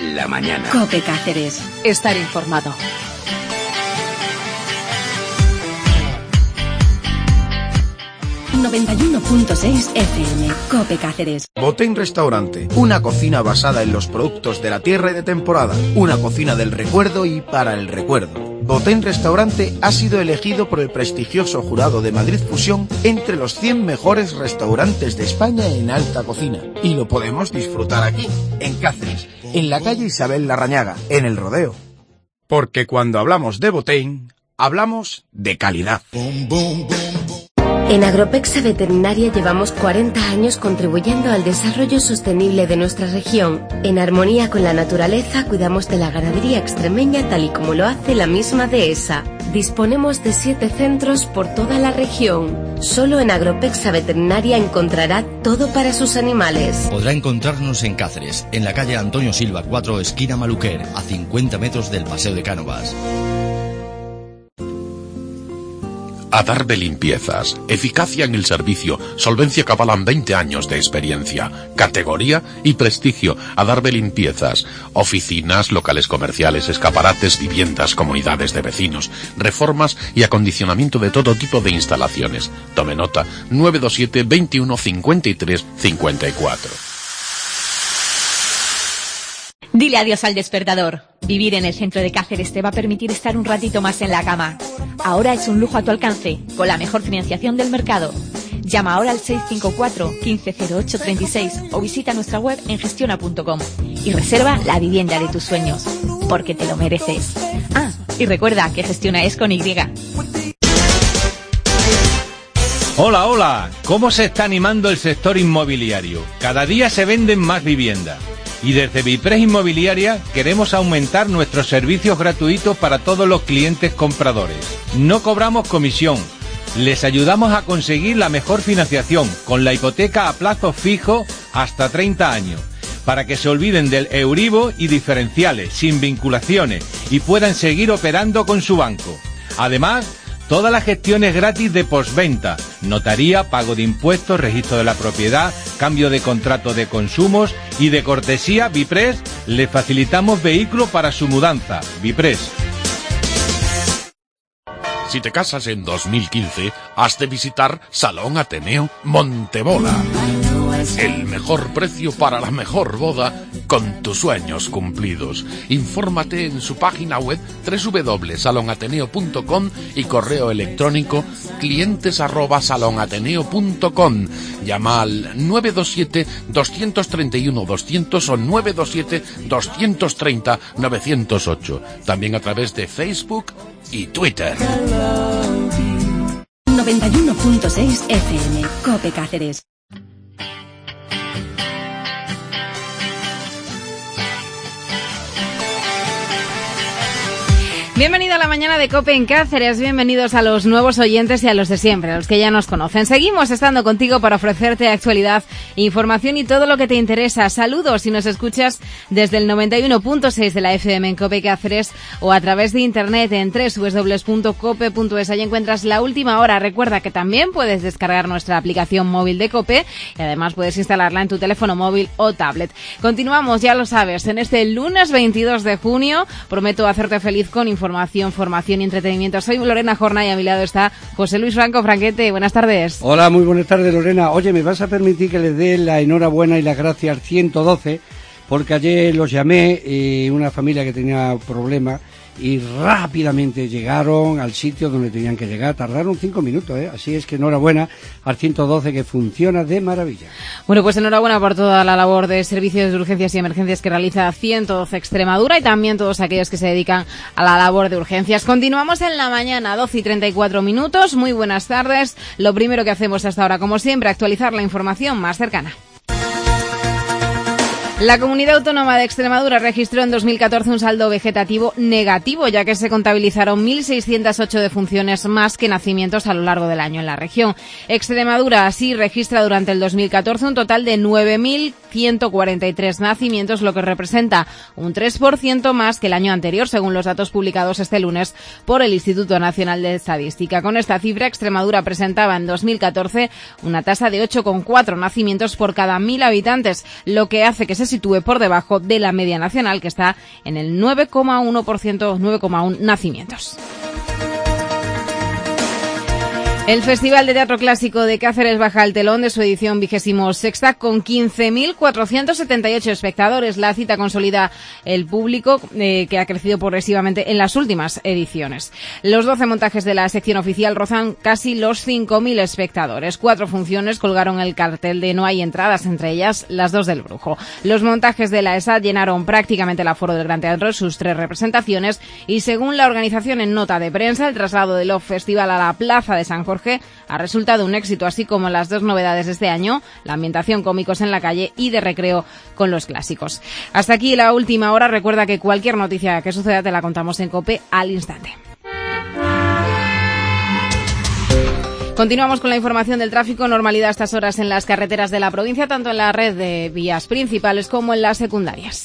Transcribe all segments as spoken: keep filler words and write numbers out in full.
la mañana. COPE Cáceres. Estar informado. noventa y uno punto seis F M, COPE Cáceres. Boten Restaurante, una cocina basada en los productos de la tierra y de temporada, una cocina del recuerdo y para el recuerdo. Boten Restaurante ha sido elegido por el prestigioso jurado de Madrid Fusión entre los cien mejores restaurantes de España en alta cocina. Y lo podemos disfrutar aquí, en Cáceres, en la calle Isabel Larrañaga, en El Rodeo. Porque cuando hablamos de Boten, hablamos de calidad. Boom, boom, boom. En Agropexa Veterinaria llevamos cuarenta años contribuyendo al desarrollo sostenible de nuestra región. En armonía con la naturaleza cuidamos de la ganadería extremeña tal y como lo hace la misma dehesa. Disponemos de siete centros por toda la región. Solo en Agropexa Veterinaria encontrará todo para sus animales. Podrá encontrarnos en Cáceres, en la calle Antonio Silva cuatro, esquina Maluquer, a cincuenta metros del Paseo de Cánovas. Adarve Limpiezas, eficacia en el servicio, solvencia que avalan veinte años de experiencia, categoría y prestigio. Adarve Limpiezas, oficinas, locales comerciales, escaparates, viviendas, comunidades de vecinos, reformas y acondicionamiento de todo tipo de instalaciones. Tome nota, nueve dos siete, veintiuno, cincuenta y tres, cincuenta y cuatro. Dile adiós al despertador. Vivir en el centro de Cáceres te va a permitir estar un ratito más en la cama. Ahora es un lujo a tu alcance, con la mejor financiación del mercado. Llama ahora al seis cinco cuatro, quince cero ocho, treinta y seis o visita nuestra web en gestiona punto com y reserva la vivienda de tus sueños, porque te lo mereces. Ah, y recuerda que Gestiona es con Y. Hola, hola. ¿Cómo se está animando el sector inmobiliario? Cada día se venden más viviendas. Y desde Vipres Inmobiliaria queremos aumentar nuestros servicios gratuitos para todos los clientes compradores. No cobramos comisión. Les ayudamos a conseguir la mejor financiación con la hipoteca a plazo fijo hasta treinta años, para que se olviden del Euribor y diferenciales, sin vinculaciones, y puedan seguir operando con su banco. Además, todas las gestiones gratis de postventa, notaría, pago de impuestos, registro de la propiedad, cambio de contrato de consumos y de cortesía, Vipres, le facilitamos vehículo para su mudanza. Vipres. Si te casas en dos mil quince, has de visitar Salón Ateneo Montebola. El mejor precio para la mejor boda con tus sueños cumplidos. Infórmate en su página web doble u doble u doble u punto salón ateneo punto com y correo electrónico clientes arroba salón ateneo punto com. Llama al nueve dos siete, dos tres uno, doscientos o nueve dos siete, dos tres cero, nueve cero ocho. También a través de Facebook y Twitter. noventa y uno punto seis F M, COPE Cáceres. Bienvenido a la mañana de COPE en Cáceres, bienvenidos a los nuevos oyentes y a los de siempre, a los que ya nos conocen. Seguimos estando contigo para ofrecerte actualidad, información y todo lo que te interesa. Saludos si nos escuchas desde el noventa y uno punto seis de la F M en COPE Cáceres o a través de internet en doble u doble u doble u punto cope punto es. Ahí encuentras la última hora. Recuerda que también puedes descargar nuestra aplicación móvil de COPE y además puedes instalarla en tu teléfono móvil o tablet. Continuamos, ya lo sabes, en este lunes veintidós de junio. Prometo hacerte feliz con información. Información, formación y entretenimiento. Soy Lorena Jorna y a mi lado está José Luis Franco. Franquete, buenas tardes. Hola, muy buenas tardes, Lorena. Oye, ¿me vas a permitir que les dé la enhorabuena y las gracias al ciento doce? Porque ayer los llamé, eh, una familia que tenía problemas, y rápidamente llegaron al sitio donde tenían que llegar. Tardaron cinco minutos, ¿eh? Así es que enhorabuena al ciento doce, que funciona de maravilla. Bueno, pues enhorabuena por toda la labor de servicios de urgencias y emergencias que realiza ciento doce Extremadura y también todos aquellos que se dedican a la labor de urgencias. Continuamos en la mañana, doce y treinta y cuatro minutos. Muy buenas tardes. Lo primero que hacemos hasta ahora, como siempre, actualizar la información más cercana. La Comunidad Autónoma de Extremadura registró en dos mil catorce un saldo vegetativo negativo, ya que se contabilizaron mil seiscientas ocho defunciones más que nacimientos a lo largo del año en la región. Extremadura así registra durante el dos mil catorce un total de nueve mil ciento cuarenta y tres nacimientos, lo que representa un tres por ciento más que el año anterior, según los datos publicados este lunes por el Instituto Nacional de Estadística. Con esta cifra, Extremadura presentaba en dos mil catorce una tasa de ocho coma cuatro nacimientos por cada mil habitantes, lo que hace que se sitúe por debajo de la media nacional, que está en el nueve coma uno por ciento, nueve coma uno nacimientos. El Festival de Teatro Clásico de Cáceres baja el telón de su edición vigésimo sexta con quince mil cuatrocientos setenta y ocho espectadores. La cita consolida el público eh, que ha crecido progresivamente en las últimas ediciones. Los doce montajes de la sección oficial rozan casi los cinco mil espectadores. Cuatro funciones colgaron el cartel de no hay entradas, entre ellas las dos del Brujo. Los montajes de la ESAD llenaron prácticamente el aforo del Gran Teatro en sus tres representaciones y, según la organización en nota de prensa, el traslado del Off Festival a la Plaza de San Jorge Jorge ha resultado un éxito, así como las dos novedades de este año, la ambientación cómicos en la calle y de recreo con los clásicos. Hasta aquí la última hora. Recuerda que cualquier noticia que suceda te la contamos en COPE al instante. Continuamos con la información del tráfico. Normalidad a estas horas en las carreteras de la provincia, tanto en la red de vías principales como en las secundarias.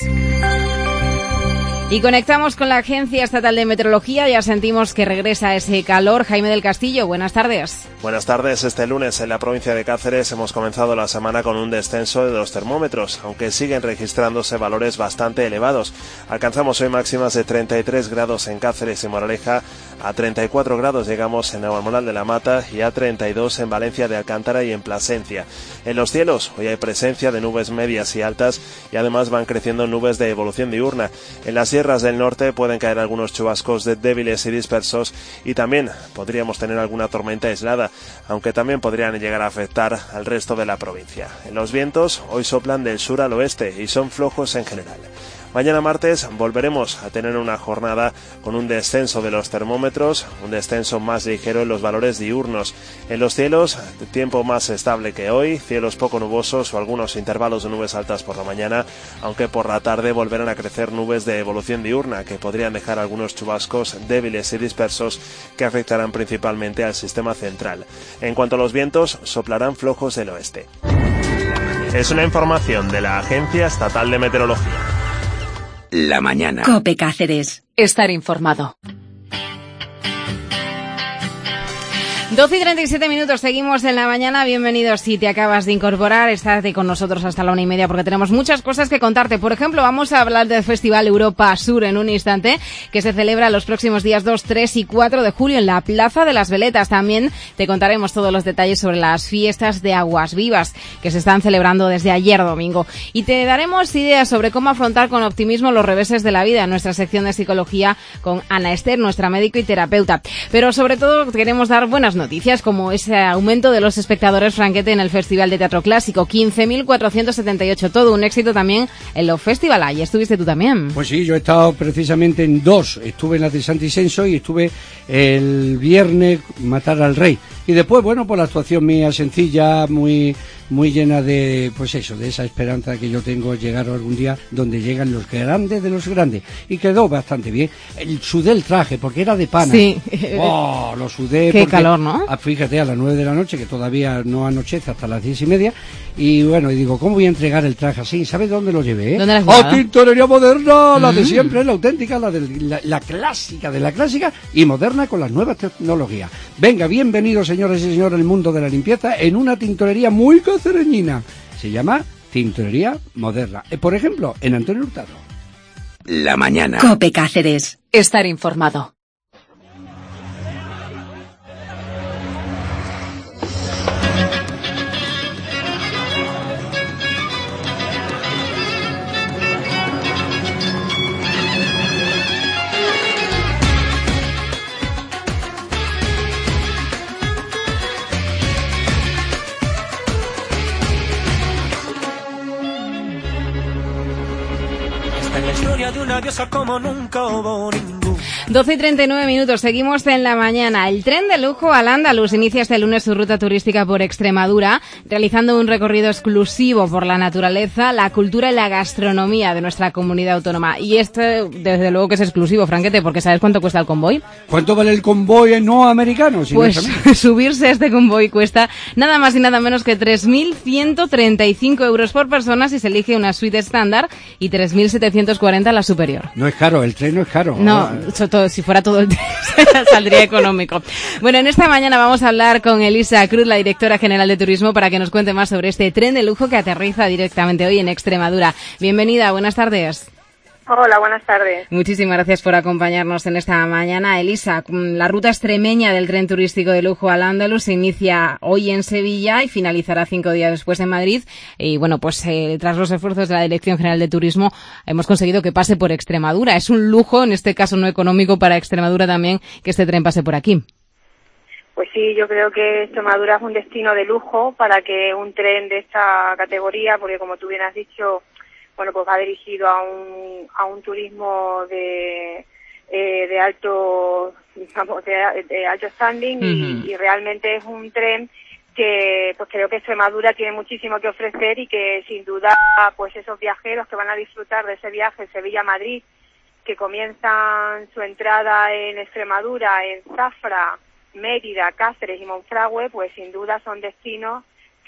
Y conectamos con la Agencia Estatal de Meteorología. Ya sentimos que regresa ese calor. Jaime del Castillo, buenas tardes. Buenas tardes. Este lunes en la provincia de Cáceres hemos comenzado la semana con un descenso de los termómetros, aunque siguen registrándose valores bastante elevados. Alcanzamos hoy máximas de treinta y tres grados en Cáceres y Moraleja, a treinta y cuatro grados llegamos en Navalmoral de la Mata y a treinta y dos en Valencia de Alcántara y en Plasencia. En los cielos hoy hay presencia de nubes medias y altas y además van creciendo nubes de evolución diurna. En las sierras del norte pueden caer algunos chubascos de débiles y dispersos y también podríamos tener alguna tormenta aislada, aunque también podrían llegar a afectar al resto de la provincia. En los vientos hoy soplan del sur al oeste y son flojos en general. Mañana martes volveremos a tener una jornada con un descenso de los termómetros, un descenso más ligero en los valores diurnos. En los cielos, tiempo más estable que hoy, cielos poco nubosos o algunos intervalos de nubes altas por la mañana, aunque por la tarde volverán a crecer nubes de evolución diurna que podrían dejar algunos chubascos débiles y dispersos que afectarán principalmente al sistema central. En cuanto a los vientos, soplarán flojos del oeste. Es una información de la Agencia Estatal de Meteorología. La mañana. COPE Cáceres. Estar informado. doce y treinta y siete minutos, seguimos en la mañana. Bienvenidos si te acabas de incorporar, estate con nosotros hasta la una y media porque tenemos muchas cosas que contarte. Por ejemplo, vamos a hablar del Festival Europa Sur en un instante, que se celebra los próximos días dos, tres y cuatro de julio en la Plaza de las Veletas. También te contaremos todos los detalles sobre las fiestas de Aguas Vivas que se están celebrando desde ayer domingo. Y te daremos ideas sobre cómo afrontar con optimismo los reveses de la vida en nuestra sección de psicología con Ana Esther, nuestra médico y terapeuta. Pero sobre todo queremos dar buenas noticias, como ese aumento de los espectadores, Franquete, en el Festival de Teatro Clásico, quince mil cuatrocientos setenta y ocho, todo un éxito también en los Festival. Ahí estuviste tú también. Pues sí, yo he estado precisamente en dos, estuve en la de Santi Senso y estuve el viernes Matar al Rey. Y después, bueno, pues la actuación mía sencilla, muy muy llena de, pues eso, de esa esperanza que yo tengo llegar algún día donde llegan los grandes de los grandes. Y quedó bastante bien. El, sudé el traje, porque era de pana. Sí. Oh, lo sudé. Qué porque, calor, ¿no? Fíjate, a las nueve de la noche, que todavía no anochece hasta las diez y media. Y bueno, y digo, ¿cómo voy a entregar el traje así? ¿Sabes dónde lo llevé? Eh? ¿Dónde lo has ¡A llevado? Tintorería Moderna! La Mm. de siempre, la auténtica, la, de, la, la clásica de la clásica y moderna con las nuevas tecnologías. Venga, bienvenidos, señores y señores, al mundo de la limpieza en una tintorería muy cacereñina. Se llama Tintorería Moderna. Eh, por ejemplo, en Antonio Hurtado. La mañana. COPE Cáceres. Estar informado. De una diosa como nunca hubo ningún. doce y treinta y nueve minutos, seguimos en la mañana. El tren de lujo al Andaluz inicia este lunes su ruta turística por Extremadura, realizando un recorrido exclusivo por la naturaleza, la cultura y la gastronomía de nuestra comunidad autónoma. Y esto, desde luego que es exclusivo, Franquete, porque ¿sabes cuánto cuesta el convoy? ¿Cuánto vale el convoy no americano? Si Pues no es subirse a este convoy cuesta nada más y nada menos que tres mil ciento treinta y cinco euros por persona si se elige una suite estándar y tres mil setecientos trescientos cuarenta la superior. No es caro, el tren no es caro. No, Ah. todo, si fuera todo el tren saldría económico. Bueno, en esta mañana vamos a hablar con Elisa Cruz, la directora general de Turismo, para que nos cuente más sobre este tren de lujo que aterriza directamente hoy en Extremadura. Bienvenida, buenas tardes. Hola, buenas tardes. Muchísimas gracias por acompañarnos en esta mañana. Elisa, la ruta extremeña del tren turístico de lujo Al-Ándalus se inicia hoy en Sevilla y finalizará cinco días después en Madrid. Y bueno, pues eh, tras los esfuerzos de la Dirección General de Turismo hemos conseguido que pase por Extremadura. Es un lujo, en este caso no económico, para Extremadura también, que este tren pase por aquí. Pues sí, yo creo que Extremadura es un destino de lujo para que un tren de esta categoría, porque como tú bien has dicho, bueno, pues va dirigido a un a un turismo de eh, de alto, digamos, de, de alto standing. Uh-huh. y, y realmente es un tren que pues creo que Extremadura tiene muchísimo que ofrecer y que sin duda pues esos viajeros que van a disfrutar de ese viaje Sevilla-Madrid, que comienzan su entrada en Extremadura, en Zafra, Mérida, Cáceres y Monfragüe, pues sin duda son destinos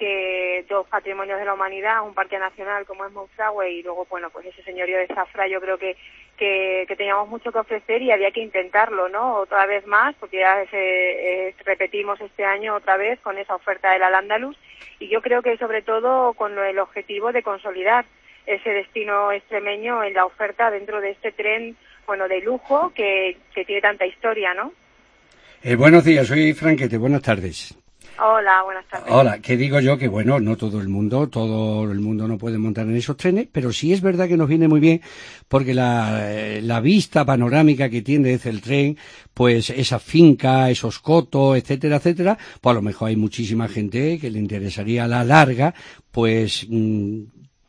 que dos patrimonios de la humanidad, un parque nacional como es Monfragüe y luego, bueno, pues ese señorío de Zafra, yo creo que, que, que teníamos mucho que ofrecer y había que intentarlo, ¿no? Otra vez más, porque ya se, eh, repetimos este año otra vez con esa oferta del Al-Ándalus y yo creo que sobre todo con el objetivo de consolidar ese destino extremeño en la oferta dentro de este tren, bueno, de lujo que, que tiene tanta historia, ¿no? Eh, buenos días, soy Franquete, buenas tardes. Hola, buenas tardes. Hola, que digo yo que bueno, no todo el mundo, todo el mundo no puede montar en esos trenes, pero sí es verdad que nos viene muy bien porque la, la vista panorámica que tiene desde el tren, pues esa finca, esos cotos, etcétera, etcétera, pues a lo mejor hay muchísima gente que le interesaría a la larga, pues mmm,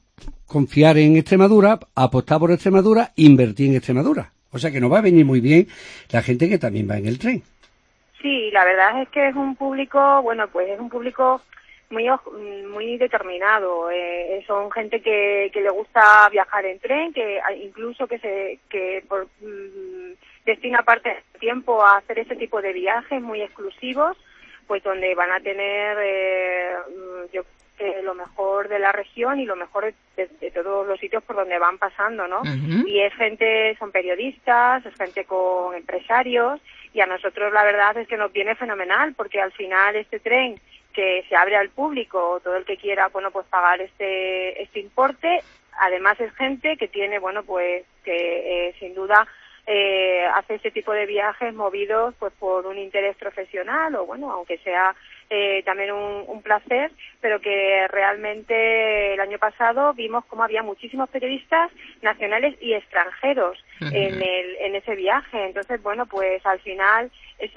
confiar en Extremadura, apostar por Extremadura, invertir en Extremadura. O sea que nos va a venir muy bien la gente que también va en el tren. Sí, la verdad es que es un público, bueno, pues es un público muy muy determinado. Eh, son gente que, que le gusta viajar en tren, que incluso que se que por, mmm, destina parte del tiempo a hacer ese tipo de viajes muy exclusivos, pues donde van a tener eh, yo eh, lo mejor de la región y lo mejor de, de todos los sitios por donde van pasando, ¿no? Uh-huh. Y es gente, son periodistas, es gente con empresarios. Y a nosotros la verdad es que nos viene fenomenal porque al final este tren que se abre al público, todo el que quiera, bueno, pues pagar este este importe, además es gente que tiene, bueno, pues que eh, sin duda eh, hace ese tipo de viajes movidos pues por un interés profesional o bueno, aunque sea eh, también un, un placer, pero que realmente el año pasado vimos cómo había muchísimos periodistas nacionales y extranjeros uh-huh. en el en ese viaje. Entonces, bueno, pues al final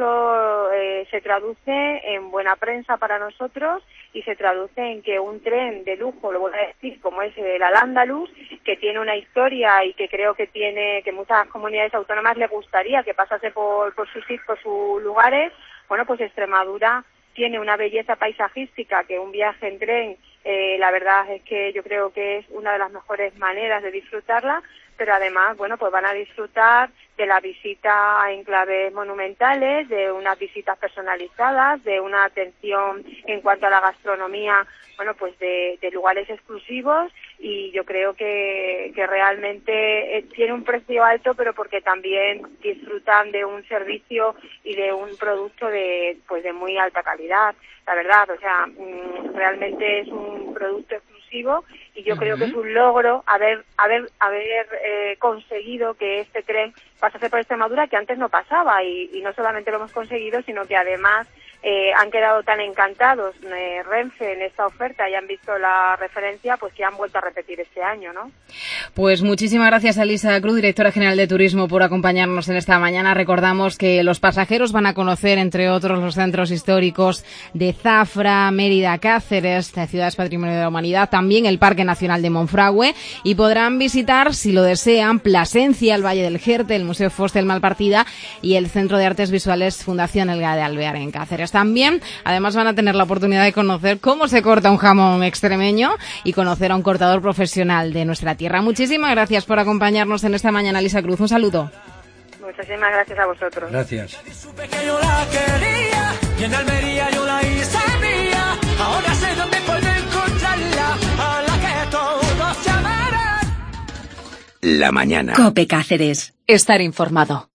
eso eh, se traduce en buena prensa para nosotros y se traduce en que un tren de lujo, lo voy a decir, como es el Al-Ándalus, que tiene una historia y que creo que tiene que muchas comunidades autónomas le gustaría que pasase por por sus por sus lugares, bueno, pues Extremadura tiene una belleza paisajística que un viaje en tren, eh, la verdad es que yo creo que es una de las mejores maneras de disfrutarla, pero además, bueno, pues van a disfrutar de la visita a enclaves monumentales, de unas visitas personalizadas, de una atención en cuanto a la gastronomía, bueno, pues de, de lugares exclusivos y yo creo que, que realmente eh, tiene un precio alto, pero porque también disfrutan de un servicio y de un producto de, pues de muy alta calidad, la verdad, o sea, mmm, realmente es un producto exclusivo y yo uh-huh. creo que es un logro haber haber haber eh, conseguido que este tren pasase por Extremadura, que antes no pasaba y, y no solamente lo hemos conseguido, sino que además eh, han quedado tan encantados eh, Renfe en esta oferta y han visto la referencia, pues que han vuelto a repetir este año, ¿no? Pues muchísimas gracias a Elisa Cruz, directora general de Turismo, por acompañarnos en esta mañana. Recordamos que los pasajeros van a conocer, entre otros, los centros históricos de Zafra, Mérida, Cáceres, ciudades patrimonio de la humanidad, también el Parque Nacional de Monfragüe, y podrán visitar, si lo desean, Plasencia, el Valle del Jerte, el Museo Fostel Malpartida y el Centro de Artes Visuales Fundación Elga de Alvear en Cáceres. También, además, van a tener la oportunidad de conocer cómo se corta un jamón extremeño y conocer a un cortador profesional de nuestra tierra. Muchísimas gracias por acompañarnos en esta mañana, Elisa Cruz. Un saludo. Muchísimas gracias a vosotros. Gracias. Supe que yo la quería y en Almería yo la hice mía. Ahora sé dónde poder encontrarla, a la que todos llamarán. La mañana. COPE Cáceres. Estar informado.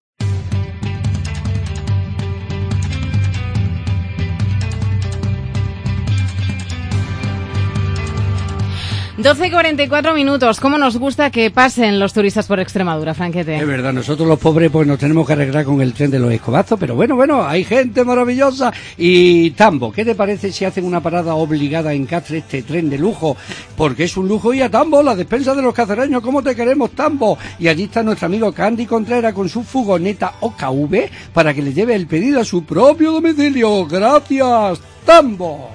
doce cuarenta y cuatro minutos. ¿Cómo nos gusta que pasen los turistas por Extremadura, Franquete? Es verdad, nosotros los pobres pues nos tenemos que arreglar con el tren de los escobazos, pero bueno, bueno, hay gente maravillosa. Y Tambo, ¿qué te parece si hacen una parada obligada en Cáceres, este tren de lujo? Porque es un lujo ir a Tambo, la despensa de los cacereños. ¿Cómo te queremos, Tambo? Y allí está nuestro amigo Candy Contreras con su furgoneta O K V para que le lleve el pedido a su propio domicilio. Gracias, Tambo.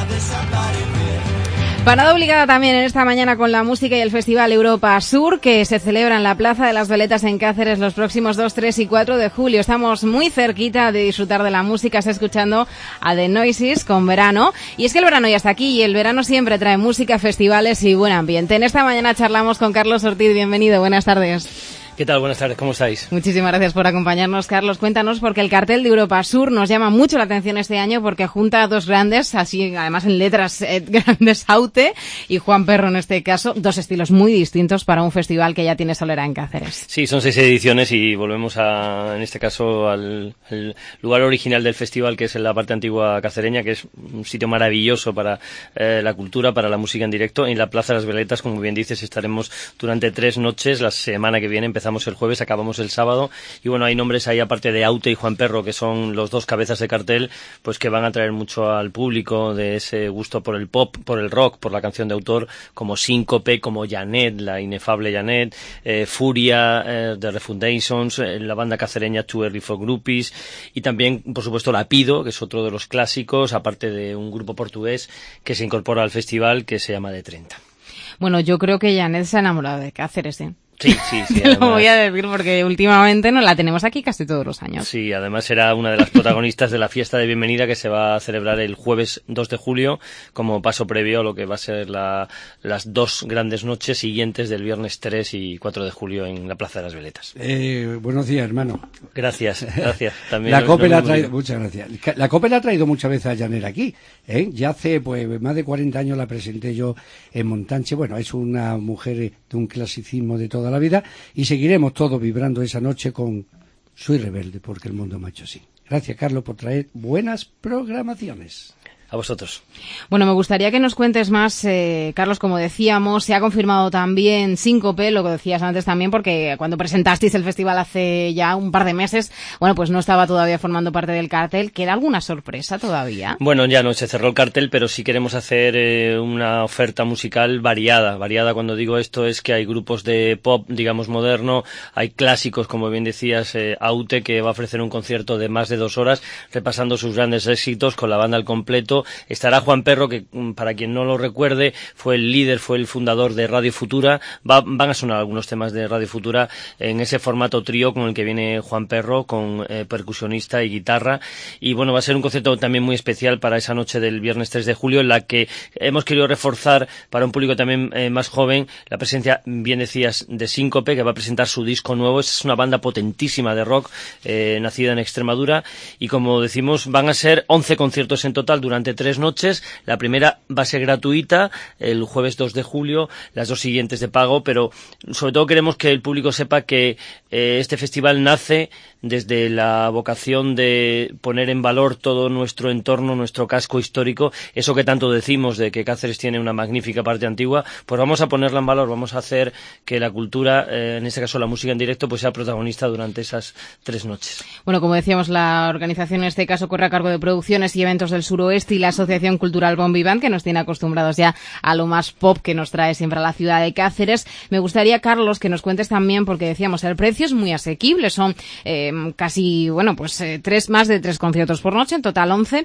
Parada obligada también en esta mañana con la música y el Festival Europa Sur, que se celebra en la Plaza de las Veletas en Cáceres los próximos dos, tres y cuatro de julio. Estamos muy cerquita de disfrutar de la música. Está escuchando a The Noises con Verano. Y es que el verano ya está aquí y el verano siempre trae música, festivales y buen ambiente. En esta mañana charlamos con Carlos Ortiz. Bienvenido, buenas tardes. ¿Qué tal? Buenas tardes, ¿cómo estáis? Muchísimas gracias por acompañarnos, Carlos. Cuéntanos, porque el cartel de Europa Sur nos llama mucho la atención este año porque junta a dos grandes, así además en letras eh, grandes, Aute y Juan Perro en este caso, dos estilos muy distintos para un festival que ya tiene solera en Cáceres. Sí, son seis ediciones y volvemos a, en este caso al, al lugar original del festival, que es en la parte antigua cacereña, que es un sitio maravilloso para eh, la cultura, para la música en directo. En la Plaza de las Veletas, como bien dices, estaremos durante tres noches. La semana que viene empezamos el jueves, acabamos el sábado, y bueno, hay nombres ahí aparte de Aute y Juan Perro, que son los dos cabezas de cartel, pues que van a traer mucho al público de ese gusto por el pop, por el rock, por la canción de autor, como Síncope, como Janet, la inefable Janet, eh, Furia, eh, The Refundations, eh, la banda cacereña Too Early for Groupies, y también, por supuesto, Lapido, que es otro de los clásicos, aparte de un grupo portugués que se incorpora al festival, que se llama De treinta. Bueno, yo creo que Janet se ha enamorado de Cáceres, ¿eh? Sí, sí, sí. Además, lo voy a decir porque últimamente no la tenemos aquí casi todos los años. Sí, además era una de las protagonistas de la fiesta de bienvenida que se va a celebrar el jueves dos de julio como paso previo a lo que va a ser la, las dos grandes noches siguientes del viernes tres y cuatro de julio en la Plaza de las Veletas. Eh, buenos días, hermano. Gracias, gracias. También la lo, COPE lo la ha mismo traído, digo. muchas gracias. La COPE la ha traído muchas veces a Janet aquí, ¿eh? Ya hace pues más de cuarenta años la presenté yo en Montanche. Bueno, es una mujer de un clasicismo de toda la vida y seguiremos todos vibrando esa noche con Soy Rebelde, porque el mundo me ha hecho así. Gracias, Carlos, por traer buenas programaciones. A vosotros. Bueno, me gustaría que nos cuentes más, eh, Carlos, como decíamos, se ha confirmado también Síncope, lo que decías antes también, porque cuando presentasteis el festival hace ya un par de meses, bueno, pues no estaba todavía formando parte del cartel. ¿Queda alguna sorpresa todavía? Bueno, ya no se cerró el cartel, pero sí queremos hacer eh, una oferta musical variada. Variada, cuando digo esto, es que hay grupos de pop, digamos, moderno, hay clásicos, como bien decías, eh, Aute, que va a ofrecer un concierto de más de dos horas, repasando sus grandes éxitos con la banda al completo. Estará Juan Perro, que para quien no lo recuerde, fue el líder, fue el fundador de Radio Futura. Va, van a sonar algunos temas de Radio Futura en ese formato trío con el que viene Juan Perro, con eh, percusionista y guitarra. Y bueno, va a ser un concierto también muy especial para esa noche del viernes tres de julio, en la que hemos querido reforzar para un público también eh, más joven la presencia, bien decías, de Síncope, que va a presentar su disco nuevo. Es una banda potentísima de rock, eh, nacida en Extremadura, y como decimos, van a ser once conciertos en total durante tres noches. La primera va a ser gratuita el jueves dos de julio, las dos siguientes de pago, pero sobre todo queremos que el público sepa que eh, este festival nace desde la vocación de poner en valor todo nuestro entorno, nuestro casco histórico, eso que tanto decimos de que Cáceres tiene una magnífica parte antigua, pues vamos a ponerla en valor, vamos a hacer que la cultura, eh, en este caso la música en directo, pues sea protagonista durante esas tres noches. Bueno, como decíamos, la organización en este caso corre a cargo de Producciones y Eventos del Suroeste y la Asociación Cultural Bon Vivant, que nos tiene acostumbrados ya a lo más pop que nos trae siempre a la ciudad de Cáceres. Me gustaría, Carlos, que nos cuentes también, porque decíamos, el precio es muy asequible, son eh, casi, bueno, pues eh, tres, más de tres conciertos por noche, en total once,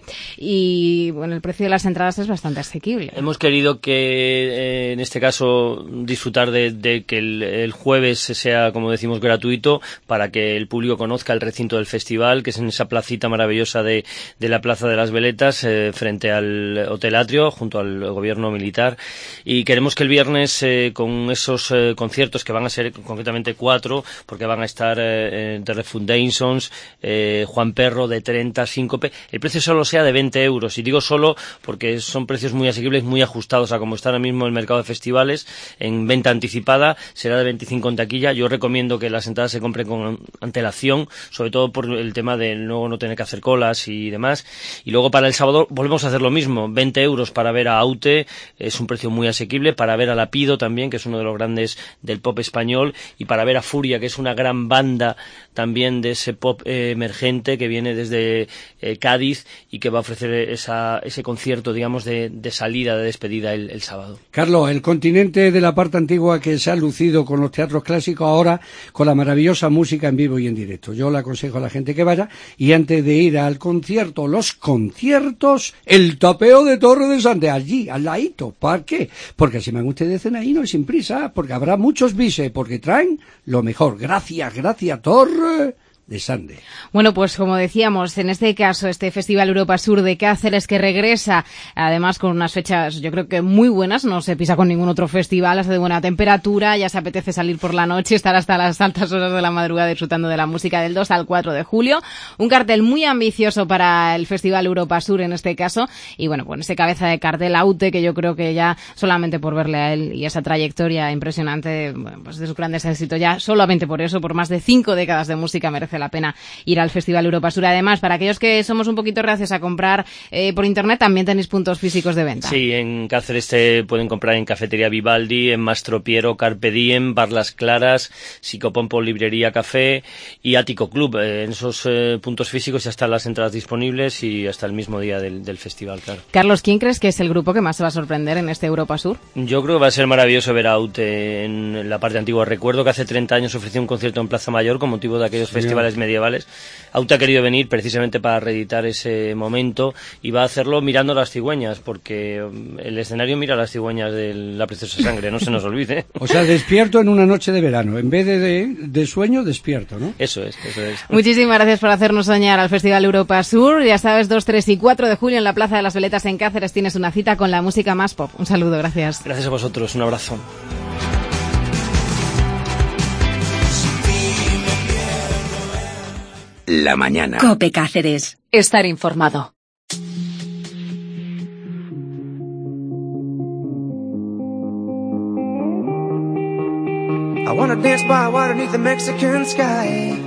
y bueno, el precio de las entradas es bastante asequible. Hemos querido que, eh, en este caso, disfrutar de, de que el, el jueves sea, como decimos, gratuito, para que el público conozca el recinto del festival, que es en esa placita maravillosa de, de la Plaza de las Veletas, eh, frente frente al Hotel Atrio, junto al gobierno militar, y queremos que el viernes, eh, con esos eh, conciertos que van a ser concretamente cuatro, porque van a estar eh, The Refundations, eh, Juan Perro, de treinta, Síncope, el precio solo sea de veinte euros, y digo solo porque son precios muy asequibles, muy ajustados a como está ahora mismo el mercado de festivales. En venta anticipada será de veinticinco en taquilla. Yo recomiendo que las entradas se compren con antelación, sobre todo por el tema de luego no tener que hacer colas y demás. Y luego para el sábado volvemos a hacer lo mismo, veinte euros para ver a Aute, es un precio muy asequible, para ver a Lapido también, que es uno de los grandes del pop español, y para ver a Furia, que es una gran banda también de ese pop eh, emergente que viene desde eh, Cádiz y que va a ofrecer esa, ese concierto, digamos, de, de salida, de despedida el, el sábado. Carlos, el continente de la parte antigua que se ha lucido con los teatros clásicos, ahora con la maravillosa música en vivo y en directo. Yo le aconsejo a la gente que vaya, y antes de ir al concierto, los conciertos, el tapeo de Torre de Sande, allí, al ladito. ¿Para qué? Porque si van ustedes en ahí, no es sin prisa, porque habrá muchos bises, porque traen lo mejor. Gracias, gracias, Torre de Sande. Bueno, pues como decíamos, en este caso, este Festival Europa Sur de Cáceres, que regresa además con unas fechas, yo creo que muy buenas, no se pisa con ningún otro festival, hace de buena temperatura, ya se apetece salir por la noche, estar hasta las altas horas de la madrugada disfrutando de la música, del dos al cuatro de julio. Un cartel muy ambicioso para el Festival Europa Sur en este caso, y bueno, pues ese cabeza de cartel Aute, que yo creo que ya solamente por verle a él y esa trayectoria impresionante, bueno, pues de sus grandes éxitos, ya solamente por eso, por más de cinco décadas de música, merece la pena ir al Festival Europa Sur. Además, para aquellos que somos un poquito reacios a comprar eh, por internet, también tenéis puntos físicos de venta. Sí, en Cáceres te pueden comprar en Cafetería Vivaldi, en Mastropiero, Carpe Diem, Bar Las Claras, Psicopompo, Librería Café y Ático Club. Eh, en esos eh, puntos físicos ya están las entradas disponibles y hasta el mismo día del, del festival, claro. Carlos, ¿quién crees que es el grupo que más se va a sorprender en este Europa Sur? Yo creo que va a ser maravilloso ver a Aute en la parte antigua. Recuerdo que hace treinta años ofreció un concierto en Plaza Mayor con motivo de aquellos sí, festivales medievales. Aute ha querido venir precisamente para reeditar ese momento y va a hacerlo mirando las cigüeñas, porque el escenario mira las cigüeñas de La Preciosa Sangre, no se nos olvide. O sea, despierto en una noche de verano, en vez de, de, de sueño, despierto, ¿no? Eso es, eso es. Muchísimas gracias por hacernos soñar al Festival Europa Sur. Ya sabes, dos, tres y cuatro de julio en la Plaza de las Veletas en Cáceres tienes una cita con la música más pop. Un saludo, gracias. Gracias a vosotros, un abrazo. La mañana. COPE Cáceres. Estar informado. I wanna dance by water beneath the Mexican sky.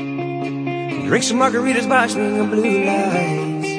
Drink some margaritas by swinging blue lights.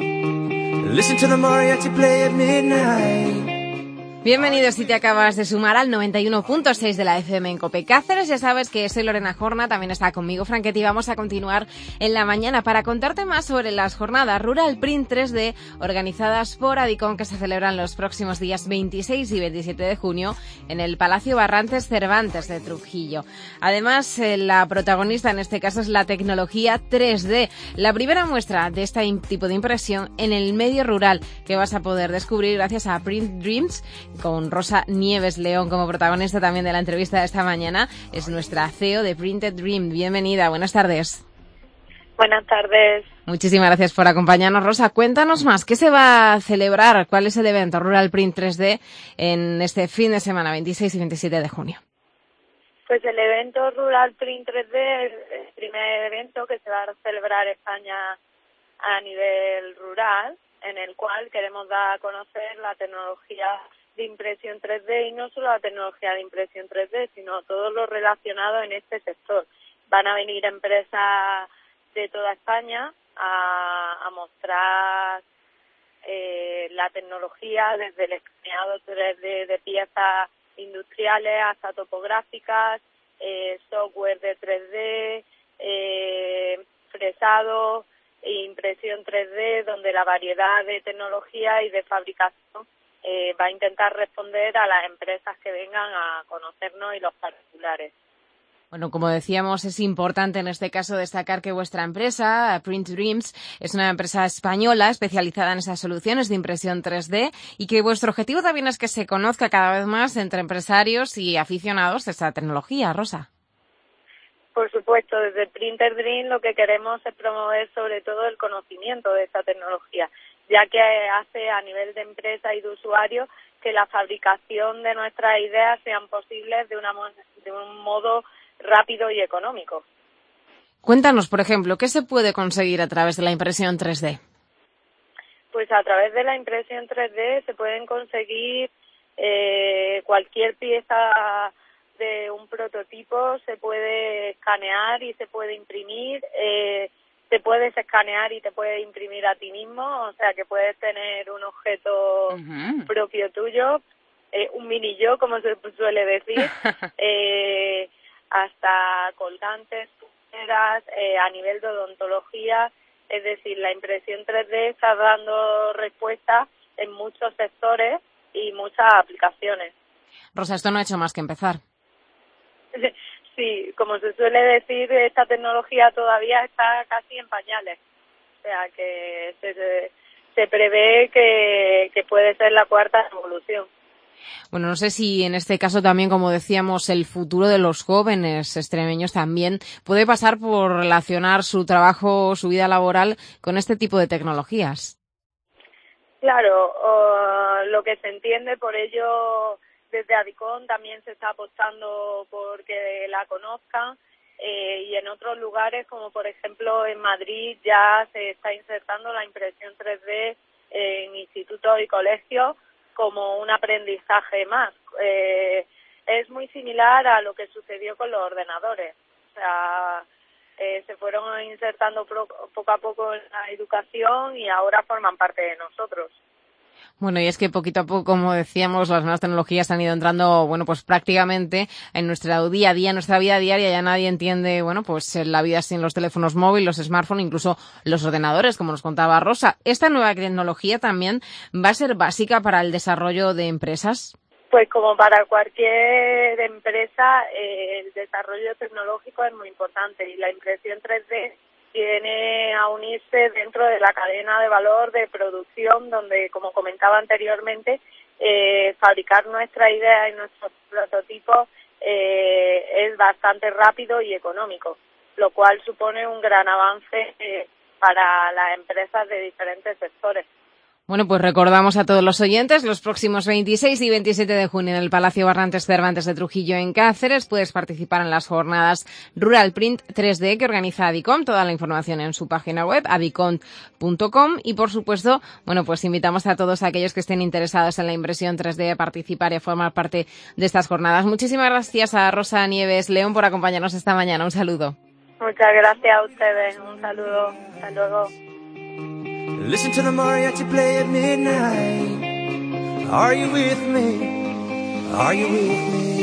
Listen to the mariachi play at midnight. Bienvenidos si te acabas de sumar al noventa y uno punto seis de la F M en COPE Cáceres. Ya sabes que soy Lorena Jorna, también está conmigo Franquetti. Vamos a continuar en la mañana para contarte más sobre las jornadas Rural Print tres D organizadas por Adicom, que se celebran los próximos días veintiséis y veintisiete de junio en el Palacio Barrantes Cervantes de Trujillo. Además, la protagonista en este caso es la tecnología tres D, la primera muestra de este tipo de impresión en el medio rural que vas a poder descubrir gracias a Print Dreams, con Rosa Nieves León como protagonista también de la entrevista de esta mañana. Es nuestra C E O de Printed Dream. Bienvenida, buenas tardes. Buenas tardes. Muchísimas gracias por acompañarnos, Rosa. Cuéntanos más, ¿qué se va a celebrar? ¿Cuál es el evento Rural Print tres D en este fin de semana, veintiséis y veintisiete de junio? Pues el evento Rural Print tres D es el primer evento que se va a celebrar en España a nivel rural, en el cual queremos dar a conocer la tecnología de impresión tres D, y no solo la tecnología de impresión tres D, sino todo lo relacionado en este sector. Van a venir empresas de toda España a, a mostrar eh, la tecnología, desde el escaneado tres D de piezas industriales hasta topográficas, eh, software de tres D, eh, fresado e impresión tres D, donde la variedad de tecnología y de fabricación Eh, va a intentar responder a las empresas que vengan a conocernos y los particulares. Bueno, como decíamos, es importante en este caso destacar que vuestra empresa, Print Dreams, es una empresa española especializada en esas soluciones de impresión tres D y que vuestro objetivo también es que se conozca cada vez más entre empresarios y aficionados de esta tecnología, Rosa. Por supuesto, desde Printer Dream lo que queremos es promover sobre todo el conocimiento de esta tecnología, ya que hace a nivel de empresa y de usuario que la fabricación de nuestras ideas sean posibles de, una, de un modo rápido y económico. Cuéntanos, por ejemplo, ¿qué se puede conseguir a través de la impresión tres D? Pues a través de la impresión tres D se pueden conseguir eh, cualquier pieza de un prototipo, se puede escanear y se puede imprimir, eh, te puedes escanear y te puedes imprimir a ti mismo, o sea que puedes tener un objeto uh-huh. propio tuyo, eh, un mini yo, como se suele decir, eh, hasta colgantes, pulseras, eh, a nivel de odontología, es decir, la impresión tres D está dando respuesta en muchos sectores y muchas aplicaciones. Rosa, esto no ha hecho más que empezar. Sí, como se suele decir, esta tecnología todavía está casi en pañales. O sea, que se, se, se prevé que, que puede ser la cuarta revolución. Bueno, no sé si en este caso también, como decíamos, el futuro de los jóvenes extremeños también puede pasar por relacionar su trabajo, su vida laboral con este tipo de tecnologías. Claro, uh, lo que se entiende, por ello desde Adicom también se está apostando por que la conozcan eh, y en otros lugares, como por ejemplo en Madrid, ya se está insertando la impresión tres D en institutos y colegios como un aprendizaje más. Eh, es muy similar a lo que sucedió con los ordenadores. O sea, eh, se fueron insertando pro, poco a poco en la educación y ahora forman parte de nosotros. Bueno, y es que poquito a poco, como decíamos, las nuevas tecnologías han ido entrando, bueno, pues prácticamente en nuestro día a día, en nuestra vida diaria. Ya nadie entiende, bueno, pues la vida sin los teléfonos móviles, los smartphones, incluso los ordenadores, como nos contaba Rosa. ¿Esta nueva tecnología también va a ser básica para el desarrollo de empresas? Pues como para cualquier empresa, eh, el desarrollo tecnológico es muy importante y la impresión tres D viene a unirse dentro de la cadena de valor de producción, donde, como comentaba anteriormente, eh, fabricar nuestra idea y nuestros prototipos eh, es bastante rápido y económico, lo cual supone un gran avance eh, para las empresas de diferentes sectores. Bueno, pues recordamos a todos los oyentes, los próximos veintiséis y veintisiete de junio en el Palacio Barrantes Cervantes de Trujillo en Cáceres puedes participar en las jornadas Rural Print tres D que organiza Adicom. Toda la información en su página web, adicom punto com, y por supuesto, bueno, pues invitamos a todos aquellos que estén interesados en la impresión tres D a participar y a formar parte de estas jornadas. Muchísimas gracias a Rosa Nieves León por acompañarnos esta mañana. Un saludo. Muchas gracias a ustedes. Un saludo. Hasta luego. Listen to the mariachi play at midnight. Are you with me? Are you with me?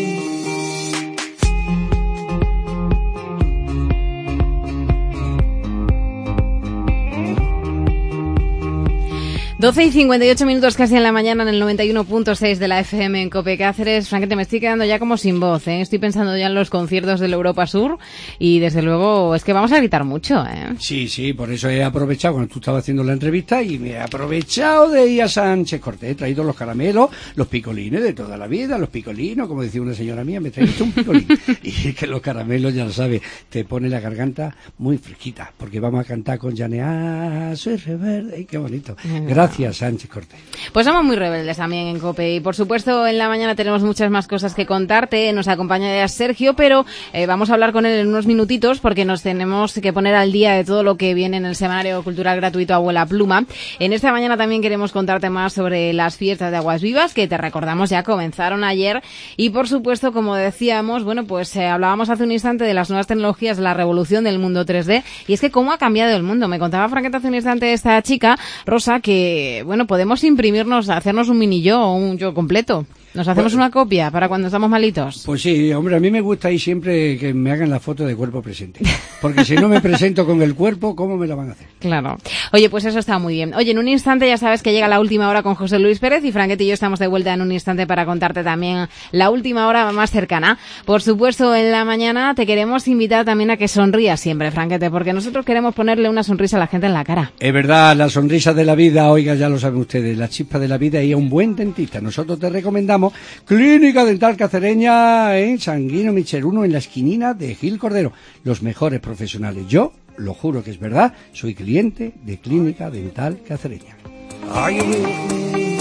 doce y cincuenta y ocho minutos casi en la mañana en el noventa y uno punto seis de la F M en Cope Cáceres. Franquete, me estoy quedando ya como sin voz, ¿eh? Estoy pensando ya en los conciertos del Europa Sur y desde luego es que vamos a gritar mucho, ¿eh? Sí, sí, por eso he aprovechado cuando tú estabas haciendo la entrevista y me he aprovechado de ir a Sánchez Cortés. He traído los caramelos, los picolines de toda la vida, los picolinos, como decía una señora mía, me trajiste un picolín. Y es que los caramelos, ya lo sabes, te pone la garganta muy fresquita, porque vamos a cantar con Janea, soy rebelde, y qué bonito. Gracias. Gracias, Sánchez Cortés. Pues somos muy rebeldes también en COPE y por supuesto en la mañana tenemos muchas más cosas que contarte. Nos acompaña ya Sergio, pero eh, vamos a hablar con él en unos minutitos porque nos tenemos que poner al día de todo lo que viene en el semanario cultural gratuito Abuela Pluma. En esta mañana también queremos contarte más sobre las fiestas de Aguas Vivas, que te recordamos ya comenzaron ayer, y por supuesto, como decíamos, bueno, pues eh, hablábamos hace un instante de las nuevas tecnologías, la revolución del mundo tres D, y es que cómo ha cambiado el mundo. Me contaba Franqueta hace un instante esta chica, Rosa, que bueno, podemos imprimirnos, hacernos un mini yo o un yo completo. ¿Nos hacemos pues, una copia para cuando estamos malitos? Pues sí, hombre, a mí me gusta ahí siempre que me hagan la foto de cuerpo presente. Porque si no me presento con el cuerpo, ¿cómo me la van a hacer? Claro. Oye, pues eso está muy bien. Oye, en un instante ya sabes que llega la última hora con José Luis Pérez y Franquete y yo estamos de vuelta en un instante para contarte también la última hora más cercana. Por supuesto, en la mañana te queremos invitar también a que sonrías siempre, Franquete, porque nosotros queremos ponerle una sonrisa a la gente en la cara. Es verdad, la sonrisa de la vida, oiga, ya lo saben ustedes, la chispa de la vida y a un buen dentista. Nosotros te recomendamos Clínica Dental Cacereña en Sanguino Michel uno, en la esquinina de Gil Cordero. Los mejores profesionales. Yo, lo juro que es verdad, soy cliente de Clínica Dental Cacereña. Are you with me?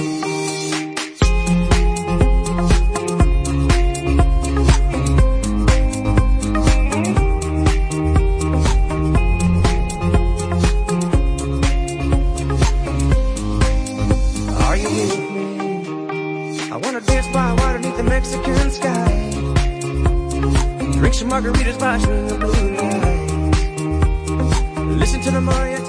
Are you with me? I wanna dance by water beneath the Mexican sky. Drink some margaritas by swinging blue lights. Listen to the Maria